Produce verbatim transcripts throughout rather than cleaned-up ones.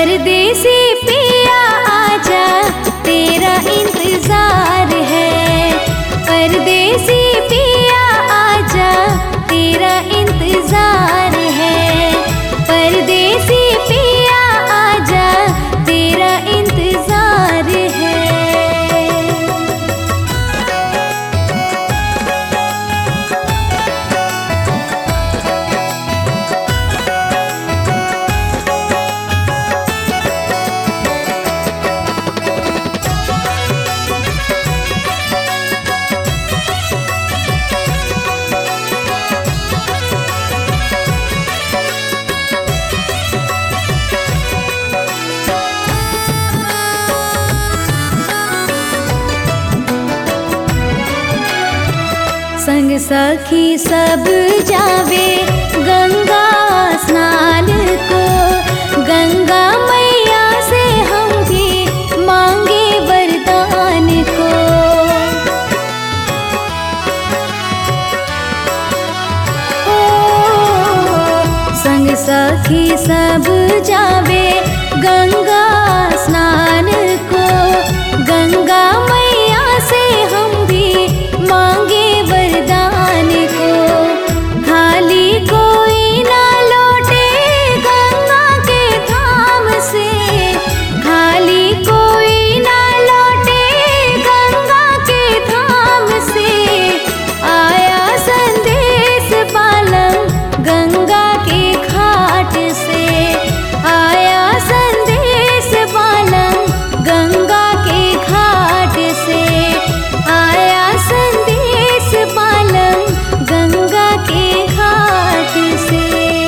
परदेसी पिया आजा तेरा इंतजार है। परदेसी पिया आजा तेरा इंतजार है। परदेसी पिया आजा तेरा इंतजार है। संग सखी सब जावे गंगा स्नान को। गंगा मैया से हम भी मांगे वरदान को। ओ, संग सखी सब जावे गंगा स्नान को। गंगा मैया से हम भी मांगे वरदान को। खाली कोई ना लौटे गंगा के धाम से। खाली कोई ना लौटे गंगा के धाम से। आया संदेश बालम गंगा के घाट से। आया संदेश बालम गंगा के घाट से। आया संदेश बालम गंगा के घाट से।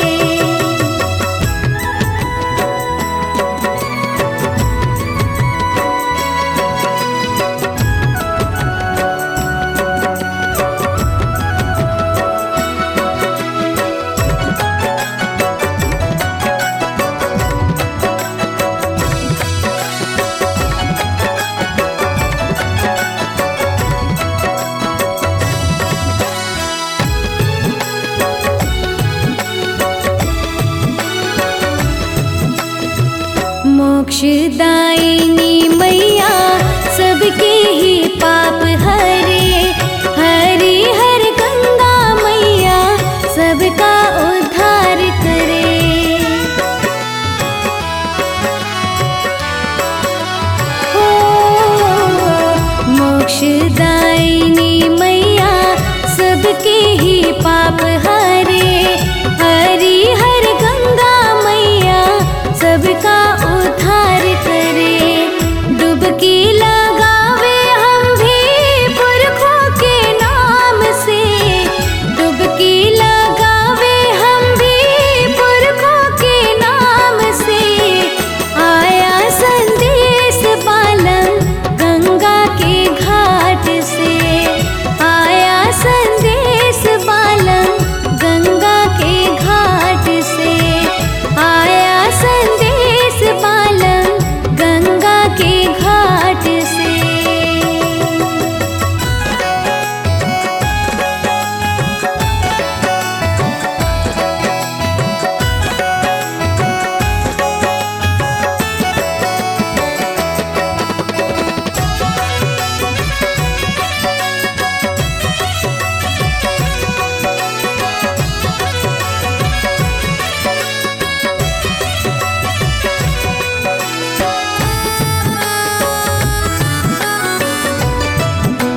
मोक्षदायिनी मैया सबके ही पाप हरे। हरि हर गंगा मैया सबका उद्धार करे। हो मोक्षदायिनी मैया सबके ही पाप हरे। हरि हर गंगा मैया सबका उद्धार करे। डुबकी लगावे हम भी पुरखों के नाम से। डुबकी लगावे हम भी पुरखों के नाम से। आया संदेश बालम गंगा के घाट से। आया संदेश बालम गंगा के घाट से। आया संदेश बालम गंगा के घाट से।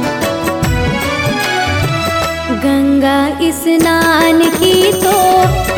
गंगा स्नान की तो